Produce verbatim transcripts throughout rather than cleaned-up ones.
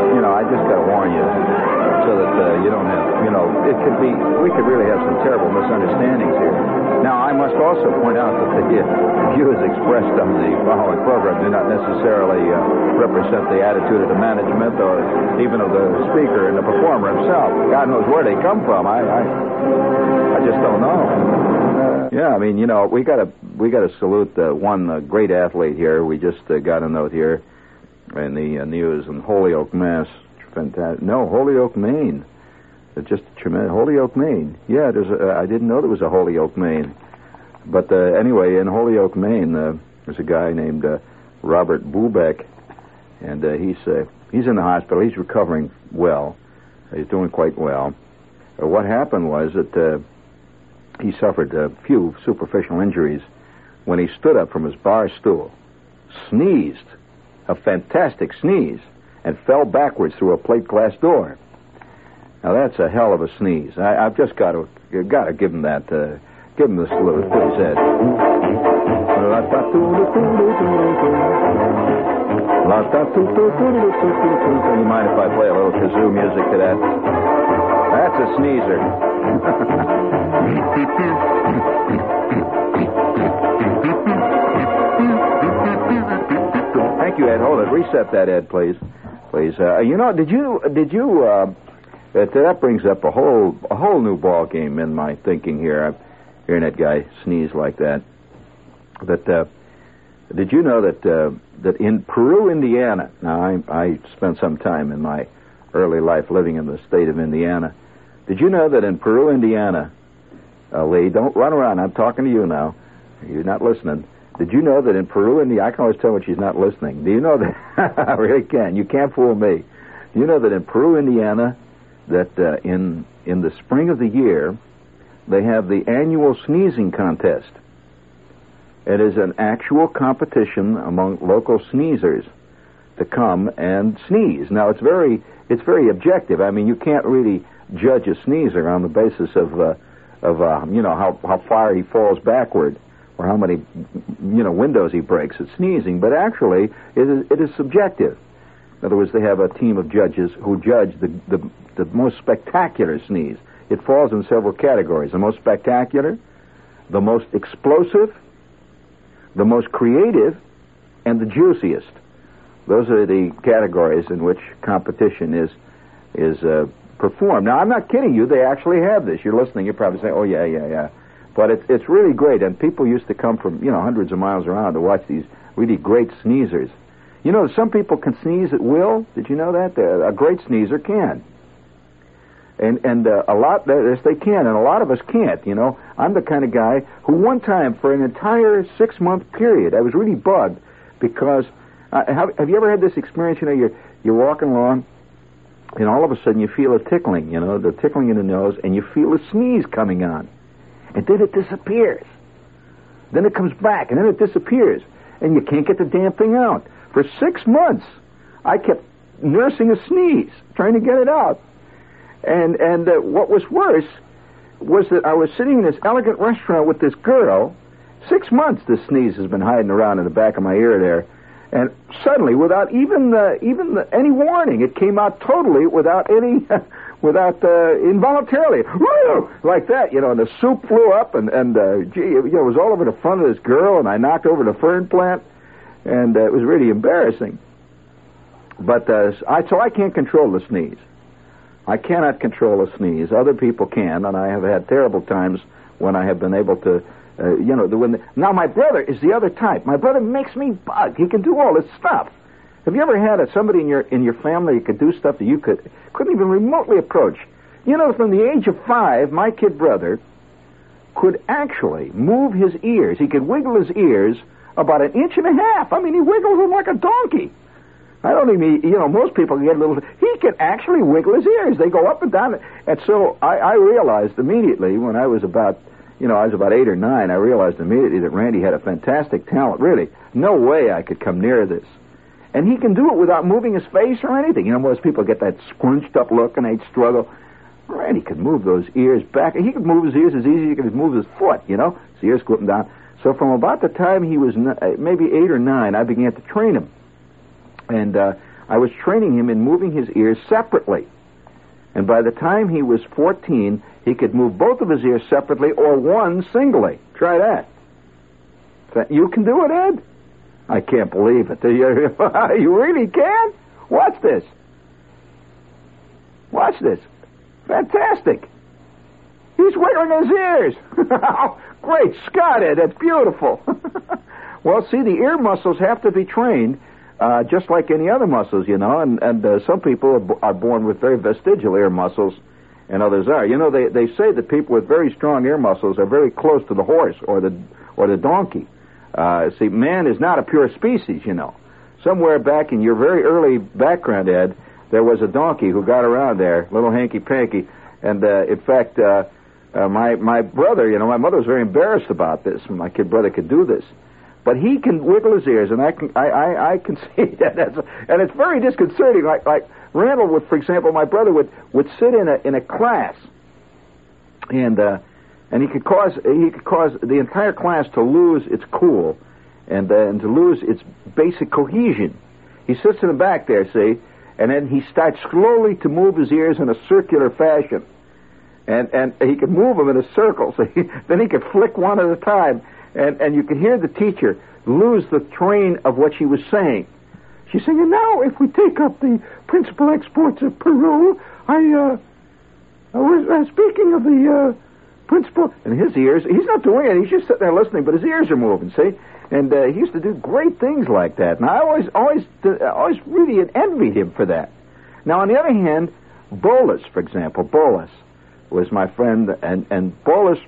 you know, I just got to warn you so that uh, you don't have, you know, it could be, we could really have some terrible misunderstandings here. Now, I must also point out that the views expressed on the following program do not necessarily uh, represent the attitude of the management or even of the speaker and the performer himself. God knows where they come from. I, I, I just don't know. Yeah, I mean, you know, we got to we got to salute uh, one uh, great athlete here. We just uh, got a note here in the uh, news in Holyoke, Mass. Fantastic. No, Holyoke, Maine. Just tremendous. Holyoke, Maine. Yeah, there's a, I didn't know there was a Holyoke, Maine. But uh, anyway, in Holyoke, Maine, uh, there's a guy named uh, Robert Bubeck, and uh, he's uh, he's in the hospital. He's recovering well. He's doing quite well. Uh, what happened was that uh, he suffered a few superficial injuries when he stood up from his bar stool, sneezed, a fantastic sneeze, and fell backwards through a plate glass door. Now that's a hell of a sneeze. I, I've just got to got to give him that. Uh, give him this little to his head. You mind if I play a little kazoo music to that? That's a sneezer. Thank you, Ed. Hold it. Reset that, Ed, please. Please. Uh, you know, did you did you? Uh, That, that brings up a whole a whole new ball game in my thinking here. I'm hearing that guy sneeze like that. But uh, did you know that uh, that in Peru, Indiana? Now I, I spent some time in my early life living in the state of Indiana. Did you know that in Peru, Indiana, uh, Lee? Don't run around. I'm talking to you now. You're not listening. Did you know that in Peru, Indiana? I can always tell when she's not listening. Do you know that? I really can. You can't fool me. Do you know that in Peru, Indiana, that uh, in in the spring of the year, they have the annual sneezing contest. It is an actual competition among local sneezers to come and sneeze. Now, it's very it's very objective. I mean, you can't really judge a sneezer on the basis of uh, of uh, you know how how far he falls backward or how many you know windows he breaks at sneezing. But actually, it is it is subjective. In other words, they have a team of judges who judge the, the the most spectacular sneeze. It falls in several categories. The most spectacular, the most explosive, the most creative, and the juiciest. Those are the categories in which competition is is uh, performed. Now, I'm not kidding you. They actually have this. You're listening. You're probably saying, oh, yeah, yeah, yeah. But it's, it's really great. And people used to come from, you know, hundreds of miles around to watch these really great sneezers. You know, some people can sneeze at will. Did you know that? A great sneezer can. And and uh, a lot, yes, they can, and a lot of us can't, you know. I'm the kind of guy who one time, for an entire six-month period, I was really bugged because, uh, have, have you ever had this experience, you know, you're, you're walking along, and all of a sudden you feel a tickling, you know, the tickling in the nose, and you feel a sneeze coming on. And then it disappears. Then it comes back, and then it disappears. And you can't get the damn thing out. For six months, I kept nursing a sneeze, trying to get it out. And and uh, what was worse was that I was sitting in this elegant restaurant with this girl. Six months this sneeze has been hiding around in the back of my ear there. And suddenly, without even uh, even the, any warning, it came out totally without any, without uh, involuntarily, like that, you know. And the soup flew up, and and uh, gee, you know, it was all over the front of this girl, and I knocked over the fern plant, and uh, it was really embarrassing. But uh, I so I can't control the sneeze. I cannot control a sneeze. Other people can, and I have had terrible times when I have been able to. Uh, you know, the, when the, now my brother is the other type. My brother makes me bug. He can do all this stuff. Have you ever had a, somebody in your in your family who could do stuff that you could couldn't even remotely approach? You know, from the age of five, my kid brother could actually move his ears. He could wiggle his ears about an inch and a half. I mean, he wiggles them like a donkey. I don't even, you know, most people can get a little. He can actually wiggle his ears. They go up and down. And so I, I realized immediately when I was about. You know, I was about eight or nine, I realized immediately that Randy had a fantastic talent. Really, no way I could come near this. And he can do it without moving his face or anything. You know, most people get that scrunched up look and they'd struggle. Randy could move those ears back. He could move his ears as easy as he could move his foot, you know. His ears go up and down. So from about the time he was maybe eight or nine, I began to train him. And uh, I was training him in moving his ears separately. And by the time he was fourteen, he could move both of his ears separately or one singly. Try that. You can do it, Ed? I can't believe it. You really can? Watch this. Watch this. Fantastic. He's wiggling his ears. Great Scott, Ed. That's beautiful. Well, see, the ear muscles have to be trained uh, just like any other muscles, you know, and, and uh, some people are, b- are born with very vestigial ear muscles and others are. You know, they, they say that people with very strong ear muscles are very close to the horse or the or the donkey. Uh, see, man is not a pure species, you know. Somewhere back in your very early background, Ed, there was a donkey who got around there, little hanky-panky, and uh, in fact, uh, uh, my my brother, you know, my mother was very embarrassed about this. My kid brother could do this. But he can wiggle his ears, and I can I, I, I can see that. That's, and it's very disconcerting. Like like Randall would, for example, my brother would, would sit in a in a class, and uh, and he could cause he could cause the entire class to lose its cool, and uh, and to lose its basic cohesion. He sits in the back there, see, and then he starts slowly to move his ears in a circular fashion, and and he could move them in a circle. So he, then he could flick one at a time. And and you could hear the teacher lose the train of what she was saying. She's saying, and now if we take up the principal exports of Peru, I, uh, I was uh, speaking of the uh, principal, and his ears, he's not doing it, he's just sitting there listening, but his ears are moving, see? And uh, he used to do great things like that. And I always, always, uh, always really envied him for that. Now, on the other hand, Bolus, for example, Bolus was my friend, and, and Bolus...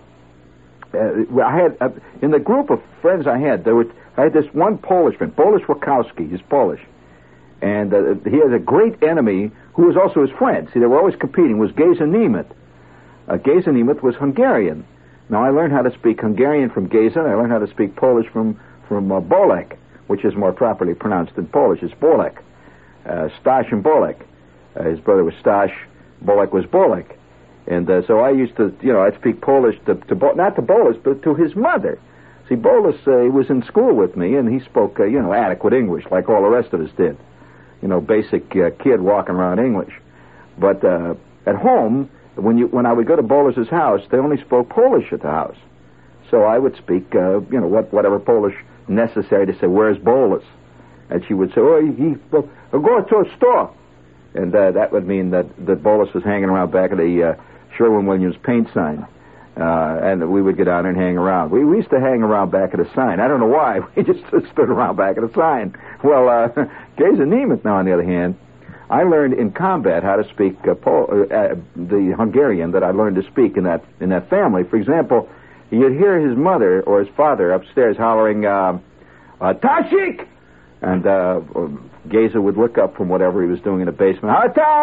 Uh, I had uh, in the group of friends I had, there were I had this one Polish friend, Bolus Wachowski. He's Polish, and uh, he has a great enemy who was also his friend. See, they were always competing. Was Geza Nemeth. Uh, Geza Nemeth was Hungarian. Now I learned how to speak Hungarian from Geza, and I learned how to speak Polish from from uh, Bolek, which is more properly pronounced in Polish. It's Bolek, uh, Stash and Bolek. Uh, his brother was Stash. Bolek was Bolek. And uh, so I used to, you know, I'd speak Polish to, to Bo- not to Bolus, but to his mother. See, Bolus, uh, he was in school with me, and he spoke, uh, you know, adequate English, like all the rest of us did. You know, basic uh, kid walking around English. But uh, at home, when you when I would go to Bolus's house, they only spoke Polish at the house. So I would speak, uh, you know, what whatever Polish necessary to say, where's Bolus? And she would say, oh, he, go to a store. And uh, that would mean that, that Bolus was hanging around back of the... Uh, Sherwin-Williams paint sign, uh, and we would get down there and hang around. We, we used to hang around back of the sign. I don't know why. We just stood around back of the sign. Well, uh, Geza Nemeth, now, on the other hand, I learned in combat how to speak uh, Pol- uh, the Hungarian that I learned to speak in that in that family. For example, you'd hear his mother or his father upstairs hollering, uh, uh, Tashik! And uh, Geza would look up from whatever he was doing in the basement.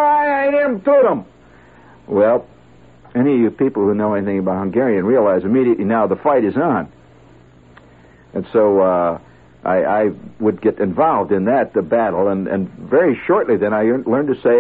Well, any of you people who know anything about Hungarian realize immediately now the fight is on. And so uh, I, I would get involved in that, the battle, and, and very shortly then I learned to say,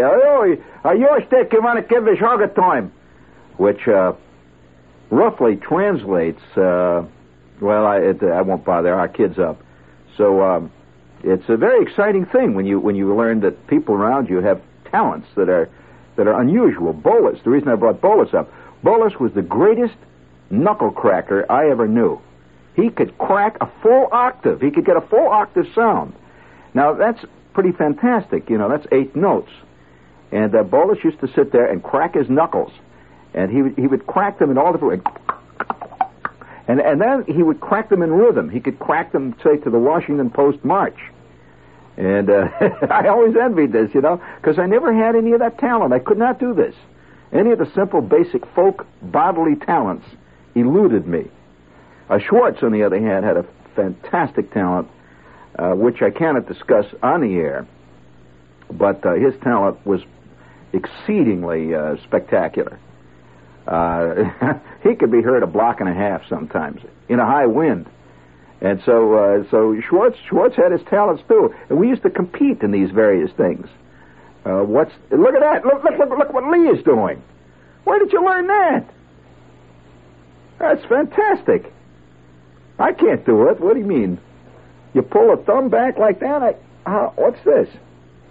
which uh, roughly translates, uh, well, I, it, I won't bother our kids up. So um, it's a very exciting thing when you when you learn that people around you have talents that are that are unusual. Bolus, the reason I brought Bolus up, Bolus was the greatest knuckle cracker I ever knew. He could crack a full octave. He could get a full octave sound. Now, that's pretty fantastic. You know, that's eight notes. And uh, Bolus used to sit there and crack his knuckles. And he would, he would crack them in all different ways. And, and then he would crack them in rhythm. He could crack them, say, to the Washington Post March. And uh, I always envied this, you know, because I never had any of that talent. I could not do this. Any of the simple, basic folk bodily talents eluded me. Uh, Schwartz, on the other hand, had a fantastic talent, uh, which I cannot discuss on the air, but uh, his talent was exceedingly uh, spectacular. Uh, he could be heard a block and a half sometimes in a high wind. And so, uh, so Schwartz, Schwartz had his talents too, and we used to compete in these various things. Uh, what's? Look at that! Look, look, look, look what Lee is doing. Where did you learn that? That's fantastic. I can't do it. What do you mean? You pull a thumb back like that? I, how, what's this?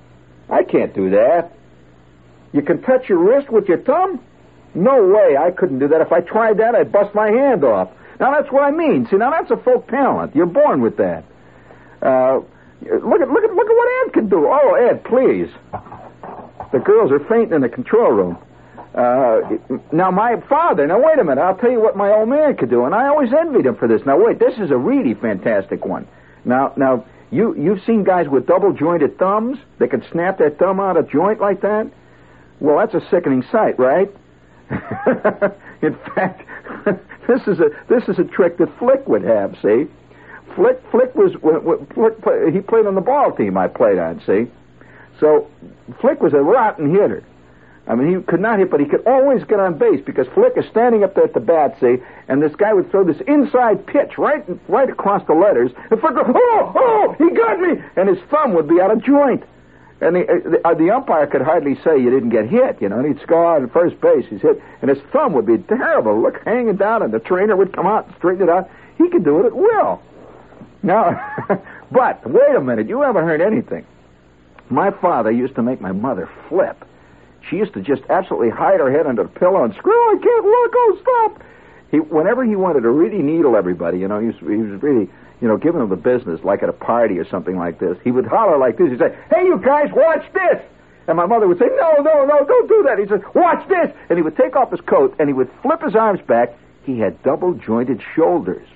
I can't do that. You can touch your wrist with your thumb? No way, I couldn't do that. If I tried that, I'd bust my hand off. Now, that's what I mean. See, now that's a folk talent. You're born with that. Uh, look at look at look at what Ed can do. Oh, Ed, please. The girls are fainting in the control room. Uh, now, my father, now, wait a minute. I'll tell you what my old man could do, and I always envied him for this. Now, wait, this is a really fantastic one. Now, now, you, you've seen guys with double-jointed thumbs that can snap their thumb out of joint like that? Well, that's a sickening sight, right? In fact, this is a this is a trick that Flick would have, see? Flick Flick was Flick play, he played on the ball team I played on, see? So Flick was a rotten hitter. I mean, he could not hit, but he could always get on base because Flick is standing up there at the bat, see, and this guy would throw this inside pitch right right across the letters, and Flick would, oh, oh, he got me, and his thumb would be out of joint. And the, uh, the umpire could hardly say you didn't get hit, you know, and he'd score out at first base. He's hit, and his thumb would be terrible. Look, hanging down, and the trainer would come out and straighten it out. He could do it at will. Now, but, wait a minute, you haven't heard anything. My father used to make my mother flip. She used to just absolutely hide her head under the pillow and scream, I can't look, oh, stop. He, whenever he wanted to really needle everybody, you know, he was, he was really... you know, giving them the business, like at a party or something like this, he would holler like this. He'd say, hey, you guys, watch this. And my mother would say, no, no, no, don't do that. He'd say, watch this. And he would take off his coat, and he would flip his arms back. He had double-jointed shoulders.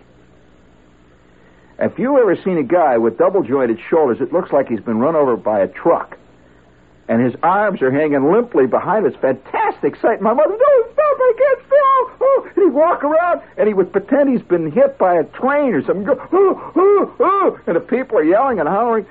If you ever seen a guy with double-jointed shoulders, it looks like he's been run over by a truck. And his arms are hanging limply behind him. It's fantastic sight. My mother, no, stop, I can't stop. Oh, and he'd walk around, and he would pretend he's been hit by a train or something. Go, oh, oh, oh, and the people are yelling and hollering.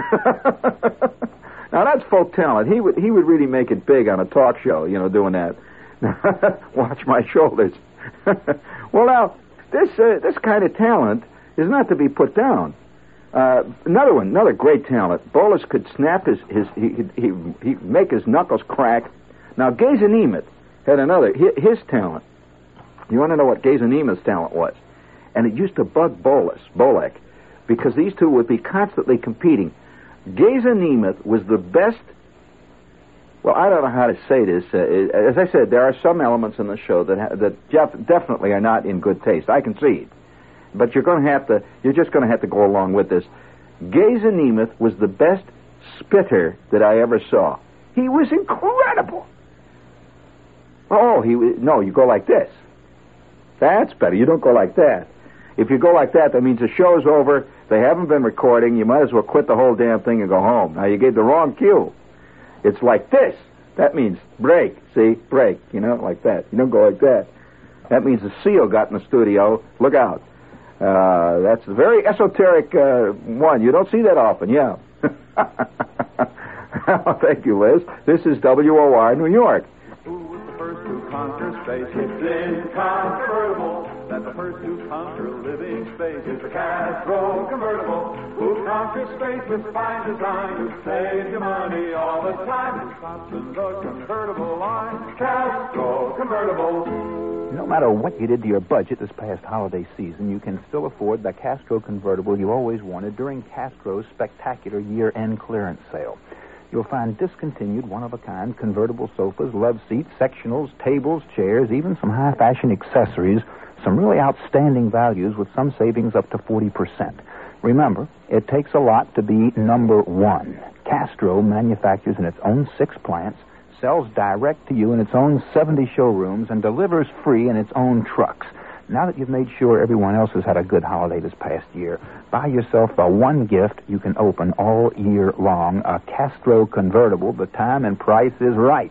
Now, that's folk talent. He would he would really make it big on a talk show, you know, doing that. Watch my shoulders. Well, now, this uh, this kind of talent is not to be put down. Uh, another one, another great talent. Bolas could snap his, his he, he, he'd make his knuckles crack. Now, Gazer Nemeth had another, his, his talent. You want to know what Gazer Nemeth's talent was? And it used to bug Bolas, Bolek, because these two would be constantly competing. Gazer Nemeth was the best, well, I don't know how to say this. Uh, as I said, there are some elements in the show that, ha- that def- definitely are not in good taste. I concede. But you're going to have to, you're just going to have to go along with this. Gazer Nemeth was the best spitter that I ever saw. He was incredible. Oh, he no, you go like this. That's better. You don't go like that. If you go like that, that means the show's over. They haven't been recording. You might as well quit the whole damn thing and go home. Now, you gave the wrong cue. It's like this. That means break. See? Break. You know, like that. You don't go like that. That means the seal got in the studio. Look out. Uh, that's a very esoteric uh, one. You don't see that often, yeah. Thank you, Liz. This is W O R New York. Who was the first to conquer space? It's incontrovertible that the first to conquer living space is the Castro convertible. Who conquers space with fine design, who saves you money all the time, who stops in the convertible line. Castro convertible. No matter what you did to your budget this past holiday season, you can still afford the Castro convertible you always wanted during Castro's spectacular year-end clearance sale. You'll find discontinued, one-of-a-kind convertible sofas, love seats, sectionals, tables, chairs, even some high-fashion accessories, some really outstanding values with some savings up to forty percent. Remember, it takes a lot to be number one. Castro manufactures in its own six plants, sells direct to you in its own seventy showrooms, and delivers free in its own trucks. Now that you've made sure everyone else has had a good holiday this past year, buy yourself the one gift you can open all year long, a Castro convertible. The time and price is right.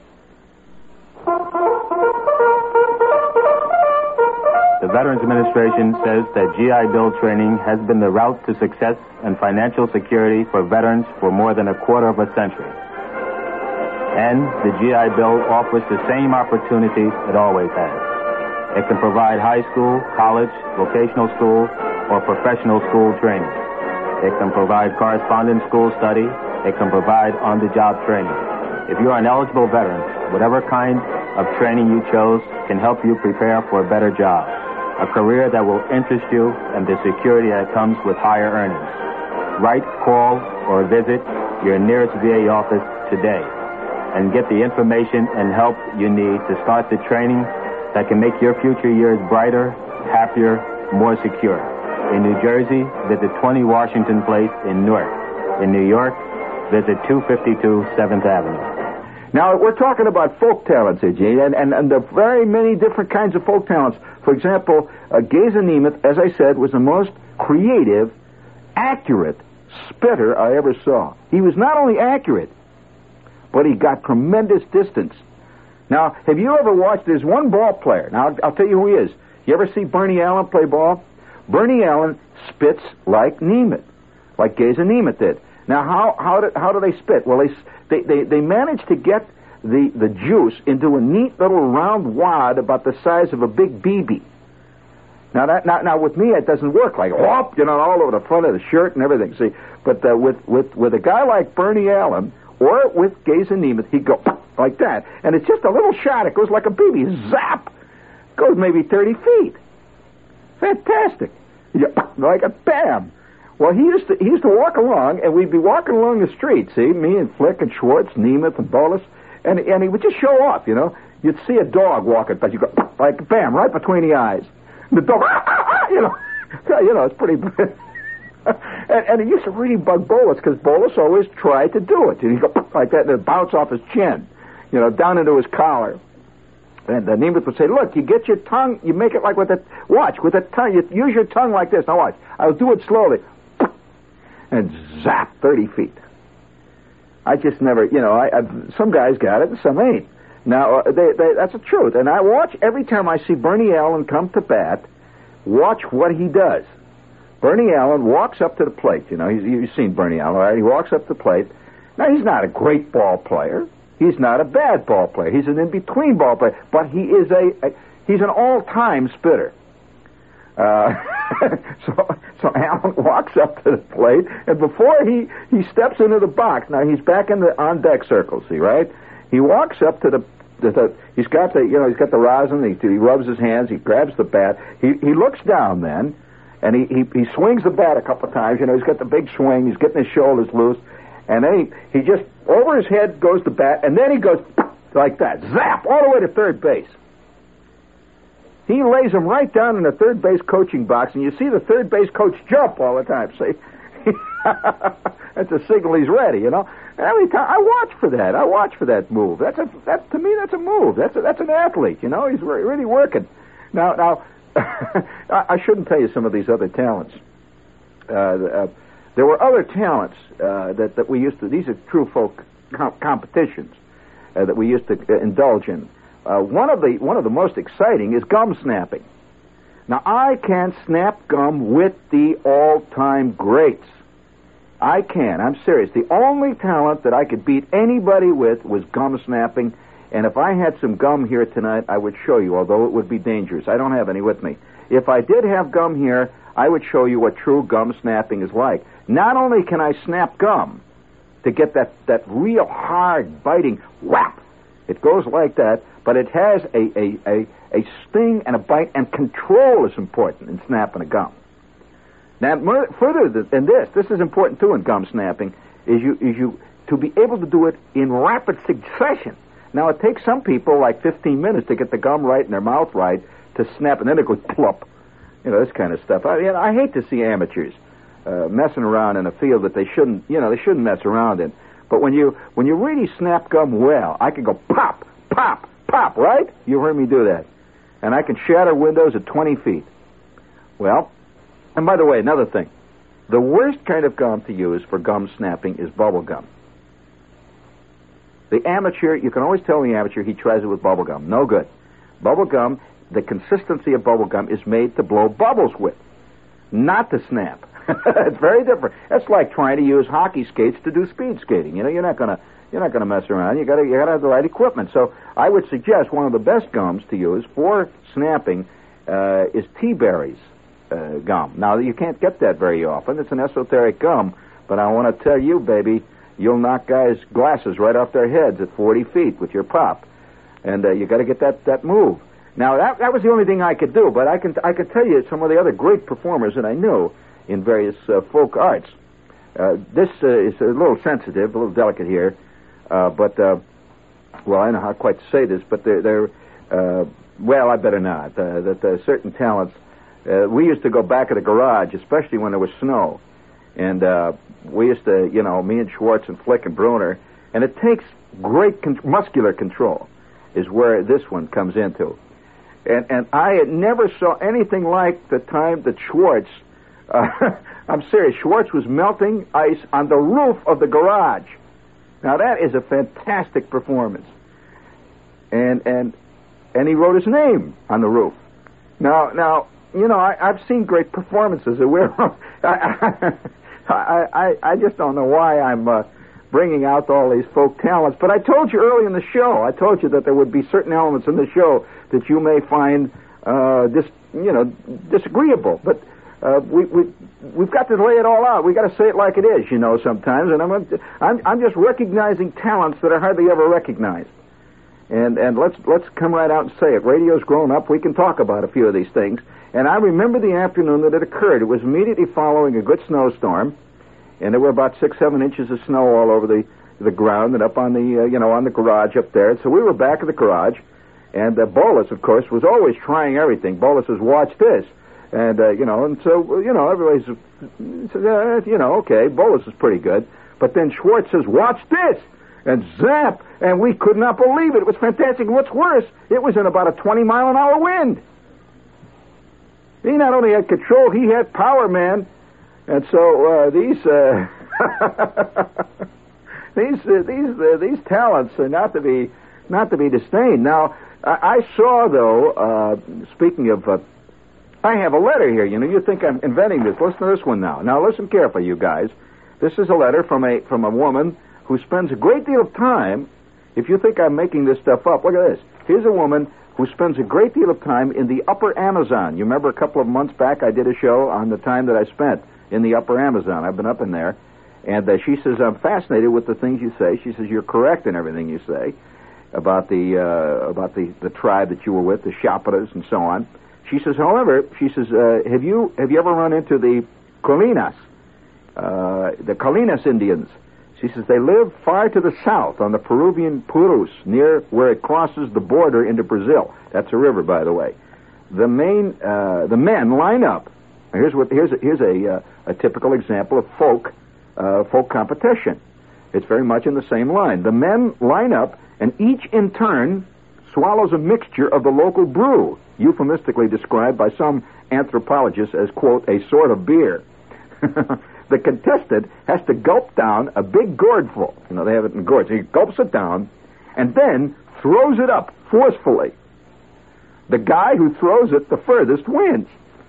The Veterans Administration says that G I Bill training has been the route to success and financial security for veterans for more than a quarter of a century. And the G I Bill offers the same opportunities it always has. It can provide high school, college, vocational school, or professional school training. It can provide correspondence school study. It can provide on-the-job training. If you are an eligible veteran, whatever kind of training you chose can help you prepare for a better job, a career that will interest you, and the security that comes with higher earnings. Write, call, or visit your nearest V A office today and get the information and help you need to start the training that can make your future years brighter, happier, more secure. In New Jersey, visit twenty Washington Place in Newark. In New York, visit two fifty-two seventh Avenue. Now, we're talking about folk talents here, Gene, and, and, and there are very many different kinds of folk talents. For example, uh, Geza Nemeth, as I said, was the most creative, accurate spitter I ever saw. He was not only accurate, but he got tremendous distance. Now, have you ever watched, there's one ball player. Now, I'll, I'll tell you who he is. You ever see Bernie Allen play ball? Bernie Allen spits like Nemeth, like Geza Nemeth did. Now, how how do, how do they spit? Well, they they they, they managed to get the, the juice into a neat little round wad about the size of a big B B. Now, that, now, now with me, it doesn't work like, whoop, you know, all over the front of the shirt and everything. See, but uh, with, with, with a guy like Bernie Allen or with Geza Nemeth, he'd go like that. And it's just a little shot. It goes like a B B. Zap! Goes maybe thirty feet. Fantastic. Like a bam. Well, he used to he used to walk along, and we'd be walking along the street, see, me and Flick and Schwartz, Nemeth and Bolus, and, and he would just show off, you know. You'd see a dog walking, but you go, like, bam, right between the eyes. The dog, you know, you know, it's pretty. and, and it used to really bug Bolus because Bolus always tried to do it. He'd go like that, and it'd bounce off his chin, you know, down into his collar. And uh, Nemeth would say, "Look, you get your tongue, you make it like with the watch with the tongue. You use your tongue like this. Now watch. I'll do it slowly, and zap, thirty feet. I just never, you know, I, I some guys got it and some ain't. Now, uh, they, they, that's the truth. And I watch every time I see Bernie Allen come to bat, watch what he does. Bernie Allen walks up to the plate. You know, he's, you've seen Bernie Allen, right? He walks up to the plate. Now, he's not a great ball player. He's not a bad ball player. He's an in-between ball player. But he is a, a he's an all-time spitter. Uh, so, so Allen walks up to the plate, and before he, he steps into the box, now he's back in the on-deck circle, see, right? He walks up to the, the, the he's got the, you know, he's got the rosin, he, he rubs his hands, he grabs the bat, he, he looks down then, and he, he, he swings the bat a couple of times, you know, he's got the big swing, he's getting his shoulders loose, and then he, he just, over his head goes the bat, and then he goes like that, zap, all the way to third base. He lays him right down in the third base coaching box, and you see the third base coach jump all the time, see? That's a signal he's ready, you know? Every time I watch for that. I watch for that move. That's a that to me that's a move. That's a, that's an athlete, you know. He's re- really working. Now now I, I shouldn't tell you some of these other talents. Uh, uh, there were other talents uh, that that we used to. These are true folk com- competitions uh, that we used to uh, indulge in. Uh, one of the one of the most exciting is gum snapping. Now I can snap gum with the all-time greats. I can. I'm serious. The only talent that I could beat anybody with was gum snapping, and if I had some gum here tonight, I would show you, although it would be dangerous. I don't have any with me. If I did have gum here, I would show you what true gum snapping is like. Not only can I snap gum to get that, that real hard, biting whap, it goes like that, but it has a, a, a, a sting and a bite, and control is important in snapping a gum. Now, further than this, this is important too in gum snapping, is you is you to be able to do it in rapid succession. Now, it takes some people like fifteen minutes to get the gum right in their mouth right to snap, and then it goes plop. You know, this kind of stuff. I, you know, I hate to see amateurs uh, messing around in a field that they shouldn't, you know, they shouldn't mess around in. But when you when you really snap gum well, I can go pop, pop, pop, right? You heard me do that. And I can shatter windows at twenty feet. Well, and by the way, another thing. The worst kind of gum to use for gum snapping is bubble gum. The amateur, you can always tell the amateur he tries it with bubble gum. No good. Bubble gum, the consistency of bubble gum is made to blow bubbles with, not to snap. It's very different. That's like trying to use hockey skates to do speed skating. You know, you're not gonna you're not gonna mess around. You gotta you gotta have the right equipment. So I would suggest one of the best gums to use for snapping uh, is tea berries. Uh, gum. Now, you can't get that very often. It's an esoteric gum, but I want to tell you, baby, you'll knock guys' glasses right off their heads at forty feet with your pop. And uh, you got to get that, that move. Now, that that was the only thing I could do, but I can I could tell you some of the other great performers that I knew in various uh, folk arts. uh, this uh, is a little sensitive, a little delicate here, uh, but, uh, well, I don't know how quite to say this, but they're, they're uh, well, I better not, uh, that uh, certain talents, uh, we used to go back of the garage, especially when there was snow, and uh, we used to, you know, me and Schwartz and Flick and Bruner, and it takes great con- muscular control is where this one comes into. And and I had never saw anything like the time that Schwartz, uh, I'm serious, Schwartz was melting ice on the roof of the garage. Now that is a fantastic performance. And and and he wrote his name on the roof. Now now you know I, I've seen great performances. We're, I, I I I just don't know why I'm uh, bringing out all these folk talents. But I told you early in the show. I told you that there would be certain elements in the show that you may find uh, dis, you know, disagreeable. But uh, we, we, we've got to lay it all out. We've got to say it like it is, you know, sometimes. And I'm, I'm, I'm just recognizing talents that are hardly ever recognized. And, and let's, let's come right out and say it. Radio's grown up. We can talk about a few of these things. And I remember the afternoon that it occurred. It was immediately following a good snowstorm. And there were about six, seven inches of snow all over the, the ground and up on the, uh, you know, on the garage up there. So we were back at the garage. And uh, Bolus, of course, was always trying everything. Bolus says, watch this. And, uh, you know, and so, you know, everybody's, says, uh, you know, okay, Bolus is pretty good. But then Schwartz says, watch this. And zap. And we could not believe it. It was fantastic. And what's worse, it was in about a twenty mile an hour wind. He not only had control, he had power, man. And so uh, these, uh, these, uh, these, uh, these talents are not to be, not to be disdained. Now, I saw, though, uh, speaking of, uh, I have a letter here. You know, you think I'm inventing this. Listen to this one now. Now, listen carefully, you guys. This is a letter from a from a woman who spends a great deal of time. If you think I'm making this stuff up, look at this. Here's a woman who spends a great deal of time in the Upper Amazon. You remember a couple of months back I did a show on the time that I spent in the Upper Amazon. I've been up in there. And uh, she says, I'm fascinated with the things you say. She says, you're correct in everything you say about the uh, about the, the tribe that you were with, the Shaparas and so on. She says, however, she says, uh, have you have you ever run into the Colinas, uh, the Colinas Indians? She says they live far to the south on the Peruvian Purus, near where it crosses the border into Brazil. That's a river, by the way. The main uh, the men line up. Here's what here's a, here's a uh, a typical example of folk uh, folk competition. It's very much in the same line. The men line up, and each in turn swallows a mixture of the local brew, euphemistically described by some anthropologists as, quote, a sort of beer. The contestant has to gulp down a big gourdful. You know, they have it in gourds. He gulps it down and then throws it up forcefully. The guy who throws it the furthest wins.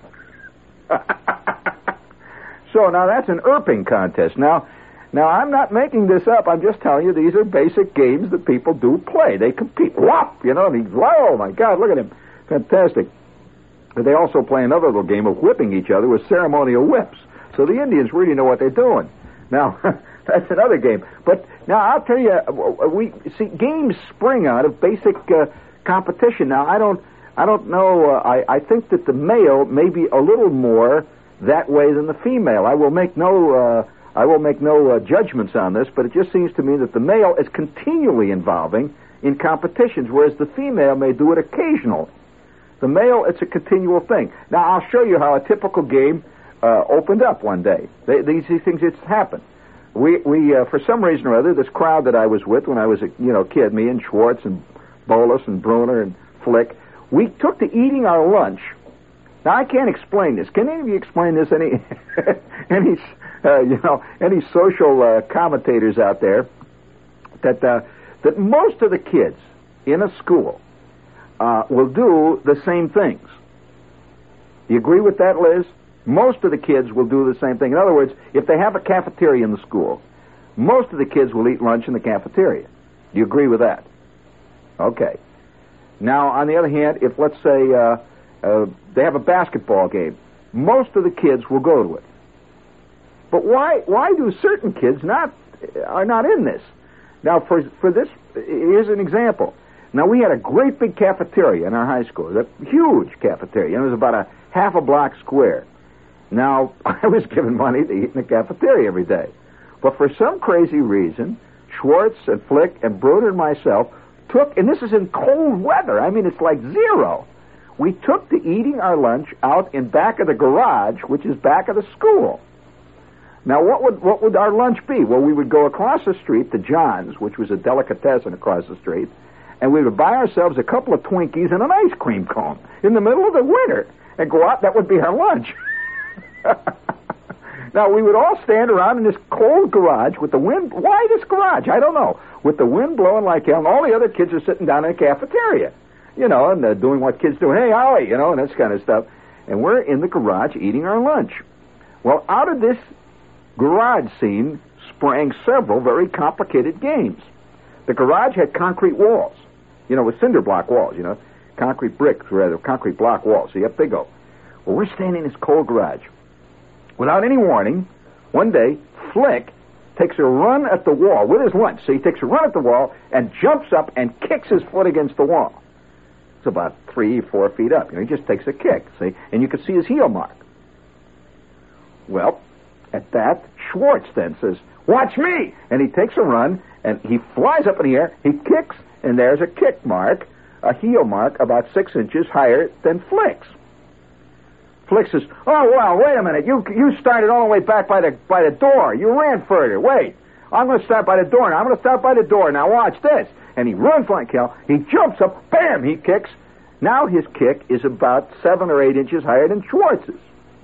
So now that's an Erping contest. Now, Now, I'm not making this up. I'm just telling you these are basic games that people do play. They compete. Whop! You know, and he's, oh, my God, look at him. Fantastic. But they also play another little game of whipping each other with ceremonial whips. So the Indians really know what they're doing. Now, that's another game. But now, I'll tell you, we see, games spring out of basic uh, competition. Now, I don't I don't know. Uh, I, I think that the male may be a little more that way than the female. I will make no... Uh, I will make no uh, judgments on this, but it just seems to me that the male is continually involving in competitions, whereas the female may do it occasionally. The male, it's a continual thing. Now, I'll show you how a typical game uh, opened up one day. They, these, these things just happen. We, we uh, for some reason or other, this crowd that I was with when I was a you know kid, me and Schwartz and Bolus and Bruner and Flick, we took to eating our lunch. Now, I can't explain this. Can any of you explain this? Any, any, uh, you know, any social uh, commentators out there that uh, that most of the kids in a school uh, will do the same things? Do you agree with that, Liz? Most of the kids will do the same thing. In other words, if they have a cafeteria in the school, most of the kids will eat lunch in the cafeteria. Do you agree with that? Okay. Now, on the other hand, if let's say uh, uh, they have a basketball game, most of the kids will go to it. But why? Why do certain kids not are not in this? Now, for for this, here's an example. Now, we had a great big cafeteria in our high school, a huge cafeteria. It was about a half a block square. Now, I was given money to eat in the cafeteria every day. But for some crazy reason, Schwartz and Flick and Bruder and myself took, and this is in cold weather, I mean, it's like zero. We took to eating our lunch out in back of the garage, which is back of the school. Now, what would what would our lunch be? Well, we would go across the street to John's, which was a delicatessen across the street, and we would buy ourselves a couple of Twinkies and an ice cream cone in the middle of the winter and go out. That would be our lunch. Now, we would all stand around in this cold garage with the wind. Why this garage? I don't know. With the wind blowing like hell, and all the other kids are sitting down in the cafeteria, you know, and uh, doing what kids do. Hey, Howie, you know, and this kind of stuff. And we're in the garage eating our lunch. Well, out of this garage scene sprang several very complicated games. The garage had concrete walls, you know, with cinder block walls, you know, concrete bricks, rather, concrete block walls. See, up they go. Well, we're standing in this cold garage. Without any warning, one day, Flick takes a run at the wall with his lunch. So he takes a run at the wall and jumps up and kicks his foot against the wall. It's about three, four feet up. You know, he just takes a kick, see? And you can see his heel mark. Well, at that, Schwartz then says, "Watch me!" And he takes a run, and he flies up in the air, he kicks, and there's a kick mark, a heel mark about six inches higher than Flick's. Flick says, "Oh, well, wait a minute. You you started all the way back by the by the door. You ran further. Wait. I'm going to start by the door now. I'm going to start by the door. Now watch this." And he runs like hell. He jumps up. Bam! He kicks. Now his kick is about seven or eight inches higher than Schwartz's.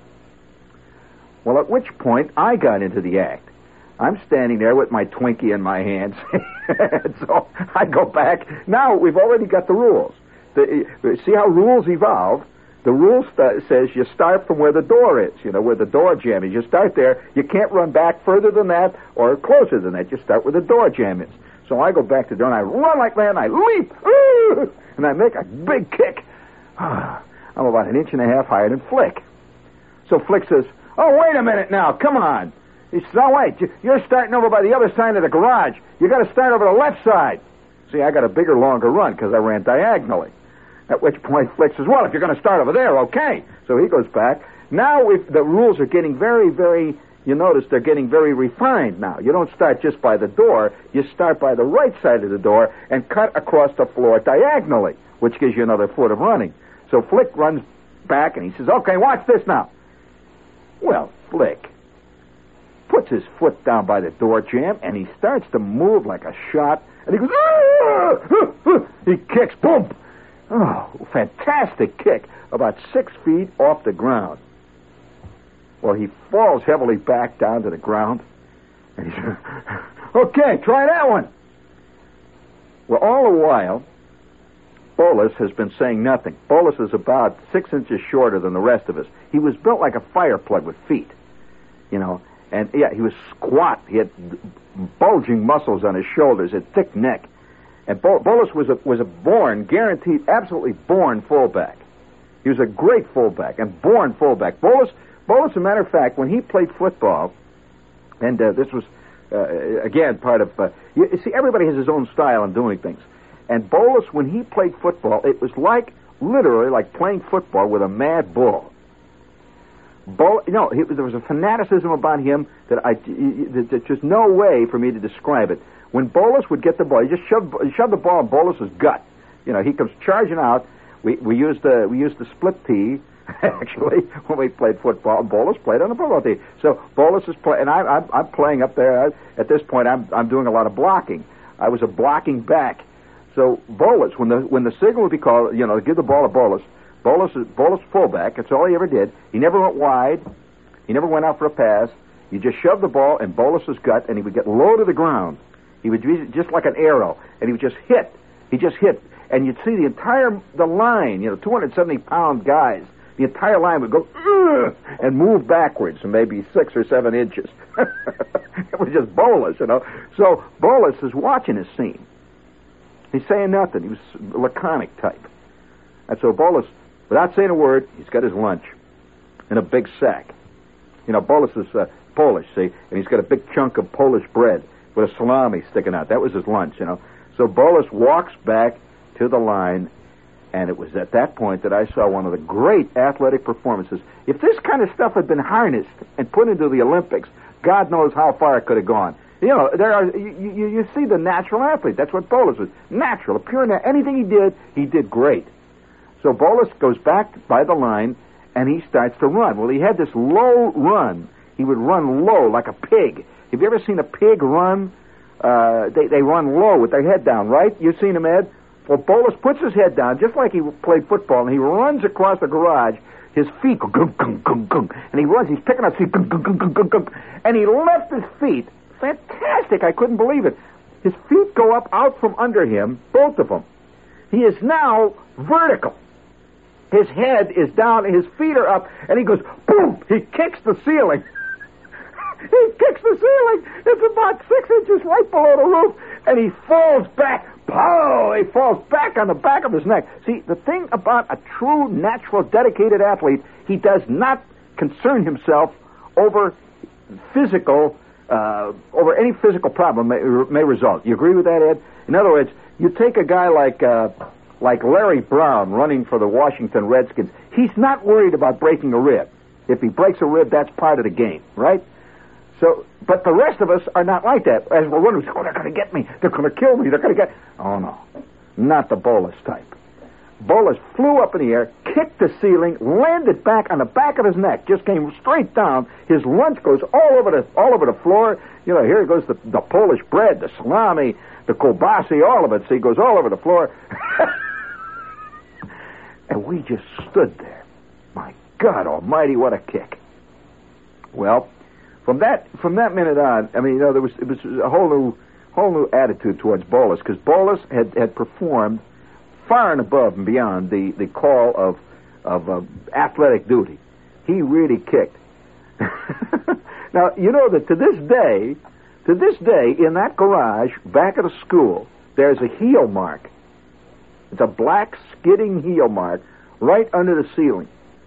Well, at which point I got into the act. I'm standing there with my Twinkie in my hands. So I go back. Now we've already got the rules. The, see how rules evolve? The rule st- says you start from where the door is, you know, where the door jam is. You start there. You can't run back further than that or closer than that. You start where the door jam is. So I go back to the door, and I run like that, and I leap, and I make a big kick. I'm about an inch and a half higher than Flick. So Flick says, "Oh, wait a minute now. Come on." He says, "Oh, wait. You're starting over by the other side of the garage. You got to start over the left side." See, I got a bigger, longer run because I ran diagonally. At which point Flick says, "Well, if you're going to start over there, okay." So he goes back. Now we've, the rules are getting very, very, you notice they're getting very refined now. You don't start just by the door. You start by the right side of the door and cut across the floor diagonally, which gives you another foot of running. So Flick runs back and he says, "Okay, watch this now." Well, Flick puts his foot down by the door jamb and he starts to move like a shot. And he goes, "Ah!" He kicks, boom. Oh, fantastic kick, about six feet off the ground. Well, he falls heavily back down to the ground. And he says, "Okay, try that one." Well, all the while, Bolus has been saying nothing. Bolus is about six inches shorter than the rest of us. He was built like a fire plug with feet, you know. And, yeah, he was squat. He had bulging muscles on his shoulders, a thick neck. And Bolus was a, was a born, guaranteed, absolutely born fullback. He was a great fullback and born fullback. Bolus, Bolus, as a matter of fact, when he played football, and uh, this was, uh, again, part of, uh, you, you see, everybody has his own style in doing things. And Bolus, when he played football, it was like, literally, like playing football with a mad bull. Bol- you know, he, there was a fanaticism about him that I, there's just no way for me to describe it. When Bolus would get the ball, he just shoved, he shoved the ball in Bolus's gut. You know, he comes charging out. We we used the we used the split tee actually when we played football. And Bolus played on the football team. So Bolus is playing, and I, I'm I'm playing up there. I, at this point, I'm I'm doing a lot of blocking. I was a blocking back. So Bolus, when the when the signal would be called, you know, give the ball to Bolus. Bolus is Bolus fullback. That's all he ever did. He never went wide. He never went out for a pass. You just shoved the ball in Bolus's gut, and he would get low to the ground. He would be just like an arrow, and he would just hit. He just hit, and you'd see the entire the line. You know, two hundred seventy pound guys. The entire line would go Ugh! and move backwards, maybe six or seven inches. It was just Bolus, you know. So Bolus is watching his scene. He's saying nothing. He was a laconic type, and so Bolus, without saying a word, he's got his lunch in a big sack. You know, Bolus is uh, Polish, see, and he's got a big chunk of Polish bread with a salami sticking out. That was his lunch, you know. So Bolus walks back to the line, And it was at that point that I saw one of the great athletic performances. If this kind of stuff had been harnessed and put into the Olympics, God knows how far it could have gone. You know, there are you, you, you see the natural athlete. That's what Bolus was. Natural, a pure na- anything he did, he did great. So Bolus goes back by the line, and he starts to run. Well, he had this low run. He would run low like a pig. Have you ever seen a pig run? Uh, they, they run low with their head down, right? You've seen him, Ed? Well, Bolus puts his head down, just like he played football, and he runs across the garage. His feet go gung, gung, gung, gung, and he runs. He's picking up feet, gung, gung, gung, gung, gung, gung, and he left his feet. Fantastic! I couldn't believe it. His feet go up out from under him, both of them. He is now vertical. His head is down, his feet are up, and he goes, boom! He kicks the ceiling. He kicks the ceiling. It's about six inches right below the roof, and he falls back. Pow! He falls back on the back of his neck. See, the thing about a true, natural, dedicated athlete, he does not concern himself over physical, uh, over any physical problem may, may result. You agree with that, Ed? In other words, you take a guy like, uh, like Larry Brown running for the Washington Redskins. He's not worried about breaking a rib. If he breaks a rib, that's part of the game, right? So, but the rest of us are not like that. As we're running, we say, oh, they're going to get me. They're going to kill me. They're going to get... Oh, no. Not the Bolus type. Bolus flew up in the air, kicked the ceiling, landed back on the back of his neck, just came straight down. His lunch goes all over the all over the floor. You know, here goes the, the Polish bread, the salami, the kielbasa, all of it. See, it goes all over the floor. And we just stood there. My God almighty, what a kick. Well... From that from that minute on, I mean, you know, there was it was a whole new whole new attitude towards Bolus, because Bolus had, had performed far and above and beyond the, the call of of uh, athletic duty. He really kicked. Now, you know that to this day, to this day, in that garage back at the school, there's a heel mark. It's a black skidding heel mark right under the ceiling.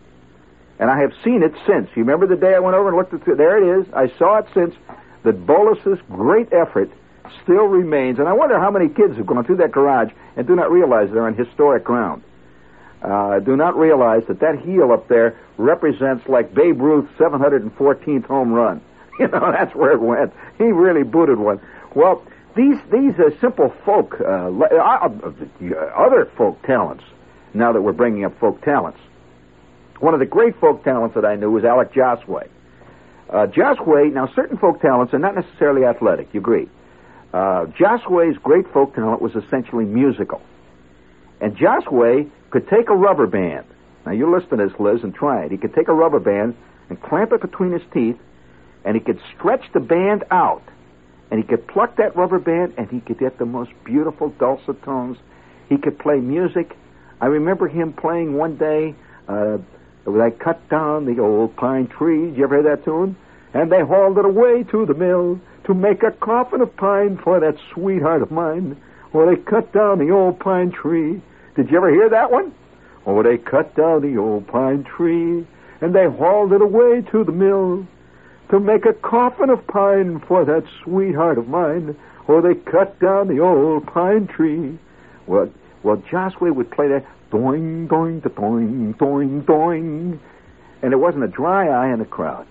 And I have seen it since. You remember the day I went over and looked at it? There it is. I saw it since. That Bolus's great effort still remains. And I wonder how many kids have gone through that garage and do not realize they're on historic ground. Uh, do not realize that that heel up there represents like Babe Ruth's seven hundred fourteenth home run. You know, that's where it went. He really booted one. Well, these these uh, simple folk, uh, uh, other folk talents, now that we're bringing up folk talents, one of the great folk talents that I knew was Alec Josway. Uh, Josway, now certain folk talents are not necessarily athletic, you agree. Uh, Josway's great folk talent was essentially musical. And Josway could take a rubber band. Now you listen to this, Liz, and try it. He could take a rubber band and clamp it between his teeth, and he could stretch the band out. And he could pluck that rubber band, and he could get the most beautiful dulcet tones. He could play music. I remember him playing one day... Uh, They cut down the old pine tree. Did you ever hear that tune? And they hauled it away to the mill to make a coffin of pine for that sweetheart of mine. Oh, they cut down the old pine tree. Did you ever hear that one? Oh, they cut down the old pine tree and they hauled it away to the mill to make a coffin of pine for that sweetheart of mine. Oh, they cut down the old pine tree. Well, well, Josway would play that. Doing, doing, doing, doing, doing. And there wasn't a dry eye in the crowd.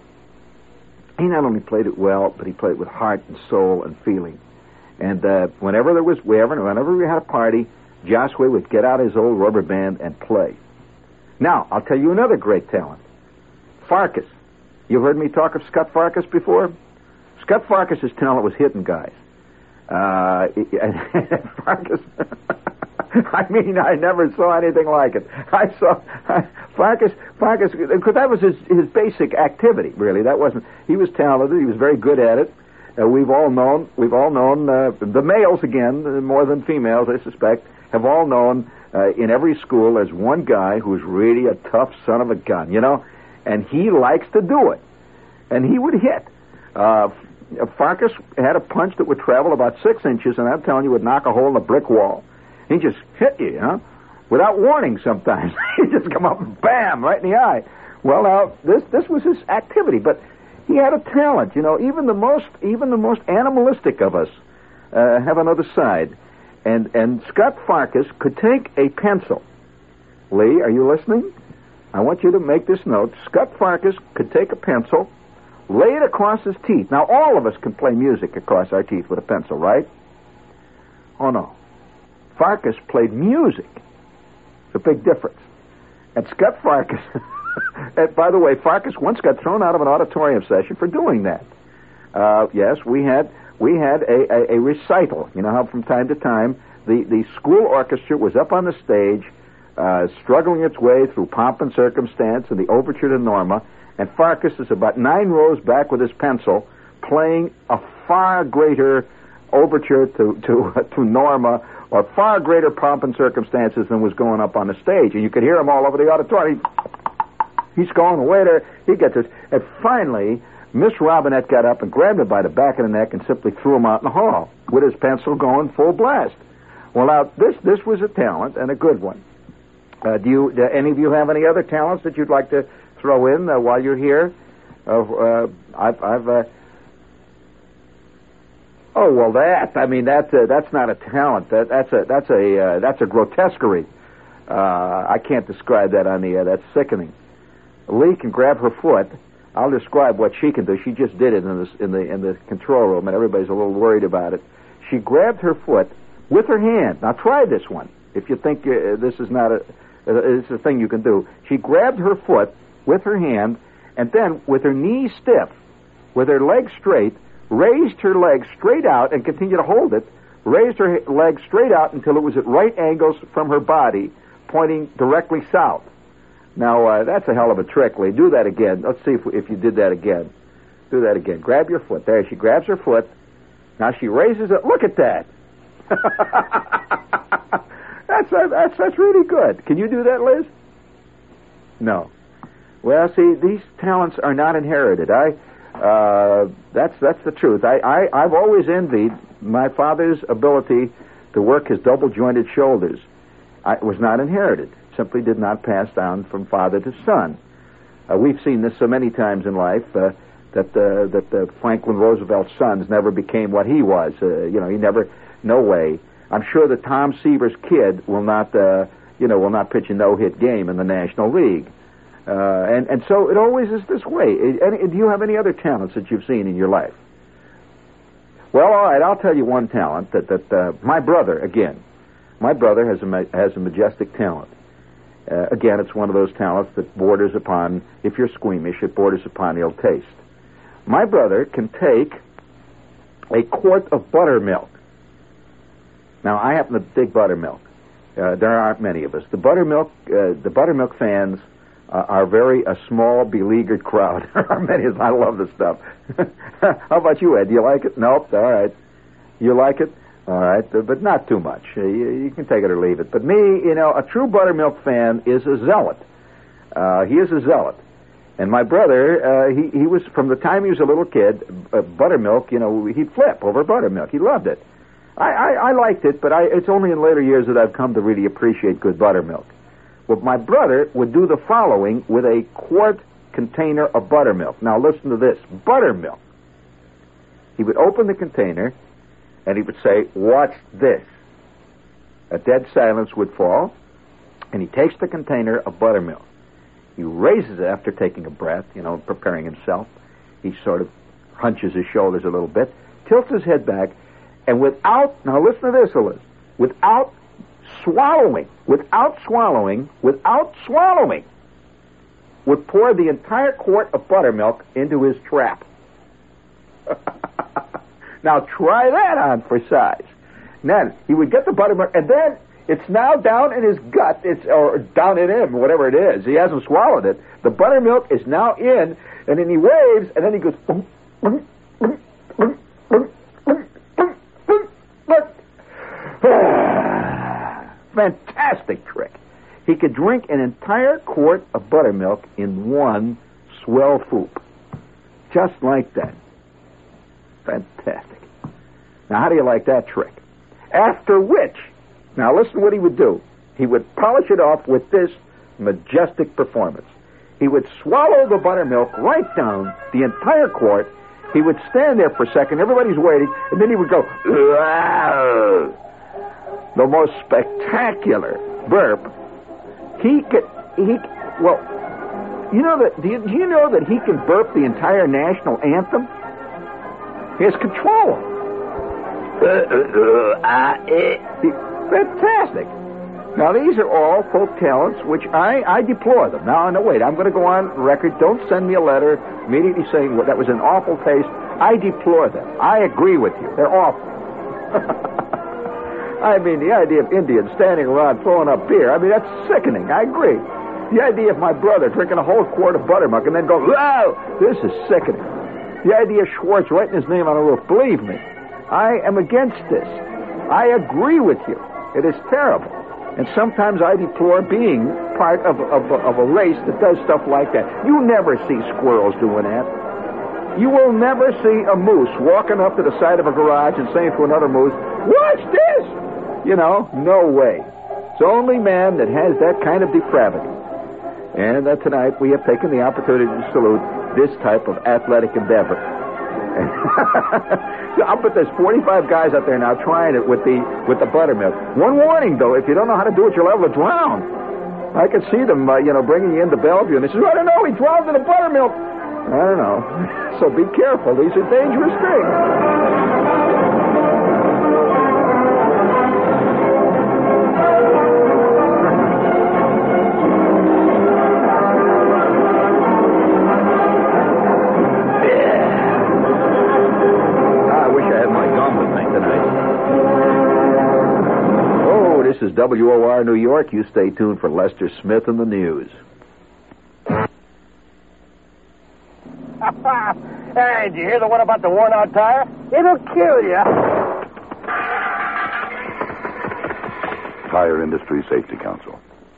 He not only played it well, but he played it with heart and soul and feeling. And uh, whenever there was, wherever, whenever we had a party, Josway would get out his old rubber band and play. Now, I'll tell you another great talent. Farkas. You've heard me talk of Scott Farkas before? Scott Farkas' talent was hitting guys. Uh, Farkas... I mean, I never saw anything like it. I saw I, Farkas, Farkas, because that was his, his basic activity, really. That wasn't, he was talented, he was very good at it. Uh, we've all known, we've all known, uh, the males again, more than females, I suspect, have all known uh, in every school there's one guy who's really a tough son of a gun, you know, and he likes to do it. And he would hit. Uh, Farkas had a punch that would travel about six inches, and I'm telling you, would knock a hole in the brick wall. He just hit you, you know, without warning sometimes. He'd just come up and bam, right in the eye. Well, now, this this was his activity, but he had a talent, you know. Even the most even the most animalistic of us uh, have another side. And and Scott Farkas could take a pencil Lee, are you listening? I want you to make this note. Scut Farkus could take a pencil, lay it across his teeth. Now, all of us can play music across our teeth with a pencil, right? Oh, no. Farkus played music. It's a big difference. And Scut Farkus... and by the way, Farkus once got thrown out of an auditorium session for doing that. Uh, yes, we had we had a, a, a recital. You know how from time to time the, the school orchestra was up on the stage, uh, struggling its way through pomp and circumstance and the overture to Norma, and Farkus is about nine rows back with his pencil, playing a far greater overture to to, to Norma, or far greater pomp and circumstances than was going up on the stage, and you could hear him all over the auditorium. He's going, waiter, he gets this. And finally, Miss Robinette got up and grabbed him by the back of the neck and simply threw him out in the hall with his pencil going full blast. Well, now, this this was a talent and a good one. Uh, do you, do any of you have any other talents that you'd like to throw in uh, while you're here? Uh, uh, I've... I've uh... Oh, well, that, I mean, that, uh, that's not a talent. That, that's a, that's a, uh, that's a grotesquerie. Uh, I can't describe that on the air. That's sickening. Lee can grab her foot. I'll describe what she can do. She just did it in the in the in the control room, and everybody's a little worried about it. She grabbed her foot with her hand. Now try this one. If you think uh, this is not a, uh, it's a thing you can do. She grabbed her foot with her hand, and then with her knees stiff, with her legs straight, raised her leg straight out and continued to hold it. Raised her leg straight out until it was at right angles from her body, pointing directly south. Now, uh, that's a hell of a trick, Lee. Do that again. Let's see if, if you did that again. Do that again. Grab your foot. There, she grabs her foot. Now she raises it. Look at that. that's, that's, that's really good. Can you do that, Liz? No. Well, see, these talents are not inherited. I, uh, that's, that's the truth. I, I, I've always envied my father's ability to work his double-jointed shoulders. I, it was not inherited. Simply did not pass down from father to son. Uh, we've seen this so many times in life uh, that uh, that uh, Franklin Roosevelt's sons never became what he was. Uh, you know, he never. No way. I'm sure that Tom Seaver's kid will not. Uh, you know, will not pitch a no-hit game in the National League. Uh, and and so it always is this way. And do you have any other talents that you've seen in your life? Well, all right. I'll tell you one talent that that uh, my brother again. My brother has a ma- has a majestic talent. Uh, again, it's one of those talents that borders upon, if you're squeamish, it borders upon ill taste. My brother can take a quart of buttermilk. Now, I happen to dig buttermilk. Uh, there aren't many of us. The buttermilk, uh, the buttermilk fans uh, are very a small, beleaguered crowd. There are many of us. I love the stuff. How about you, Ed? Do you like it? Nope. All right. You like it? All right, but not too much. Uh, you, you can take it or leave it. But me, you know, a true buttermilk fan is a zealot. Uh, he is a zealot. And my brother, uh, he, he was, from the time he was a little kid, uh, buttermilk, you know, he'd flip over buttermilk. He loved it. I, I, I liked it, but I, it's only in later years that I've come to really appreciate good buttermilk. Well, my brother would do the following with a quart container of buttermilk. Now, listen to this. Buttermilk. He would open the container, and he would say, "What's this?" A dead silence would fall, and he takes the container of buttermilk. He raises it after taking a breath, you know, preparing himself. He sort of hunches his shoulders a little bit, tilts his head back, and without, now listen to this, Eliz, without swallowing, without swallowing, without swallowing, would pour the entire quart of buttermilk into his trap. Now try that on for size. Then he would get the buttermilk, and then it's now down in his gut, it's or down in him, whatever it is. He hasn't swallowed it. The buttermilk is now in, and then he waves, and then he goes. Fantastic trick. He could drink an entire quart of buttermilk in one swell foop. Just like that. Fantastic. Now, how do you like that trick? After which, now listen what he would do. He would polish it off with this majestic performance. He would swallow the buttermilk right down, the entire quart. He would stand there for a second. Everybody's waiting. And then he would go, "Wow." The most spectacular burp He could, he, well, you know that, do you, do you know that he can burp the entire national anthem? He has control. Uh, uh, uh, uh, he, fantastic. Now, these are all folk talents, which I, I deplore them. Now, no, wait, I'm going to go on record. Don't send me a letter immediately saying well, that was an awful taste. I deplore them. I agree with you. They're awful. I mean, the idea of Indians standing around throwing up beer, I mean, that's sickening. I agree. The idea of my brother drinking a whole quart of buttermilk and then going, whoa, this is sickening. The idea of Schwartz writing his name on a roof, believe me, I am against this. I agree with you. It is terrible. And sometimes I deplore being part of, of, of a race that does stuff like that. You never see squirrels doing that. You will never see a moose walking up to the side of a garage and saying to another moose, watch this! You know, no way. It's only man that has that kind of depravity. And uh, tonight we have taken the opportunity to salute this type of athletic endeavor. I'll bet there's forty-five guys out there now trying it with the with the buttermilk. One warning, though, if you don't know how to do it, you're liable to drown. I can see them, uh, you know, bringing you into Bellevue, and they say, I don't know, he drowned in the buttermilk. I don't know. So be careful. These are dangerous things. This is W O R New York. You stay tuned for Lester Smith and the news. Hey, did you hear the one about the worn-out tire? It'll kill you. Tire Industry Safety Council.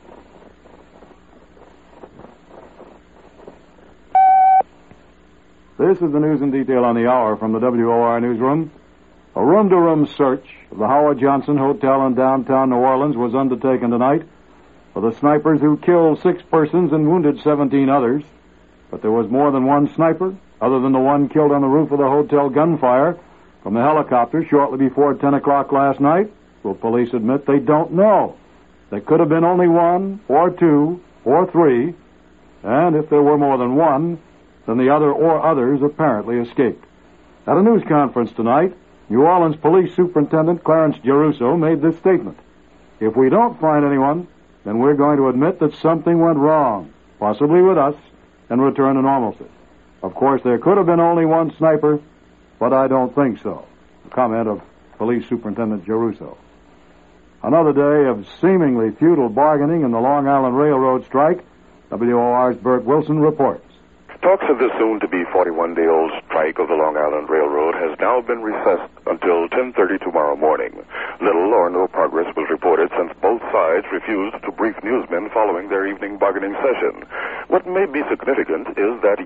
This is the news in detail on the hour from the W O R newsroom. A room-to-room search of the Howard Johnson Hotel in downtown New Orleans was undertaken tonight for the snipers who killed six persons and wounded seventeen others. But there was more than one sniper, other than the one killed on the roof of the hotel gunfire from the helicopter shortly before ten o'clock last night. Well, police admit they don't know. There could have been only one, or two, or three, and if there were more than one, then the other or others apparently escaped. At a news conference tonight, New Orleans Police Superintendent Clarence Geruso made this statement. If we don't find anyone, then we're going to admit that something went wrong, possibly with us, and return to normalcy. Of course, there could have been only one sniper, but I don't think so. A comment of Police Superintendent Geruso. Another day of seemingly futile bargaining in the Long Island Railroad strike. W O R's Bert Wilson reports. Talks of the soon-to-be forty-one-day-old strike of the Long Island Railroad has now been recessed until ten thirty tomorrow morning. Little or no progress was reported since both sides refused to brief newsmen following their evening bargaining session. What may be significant is that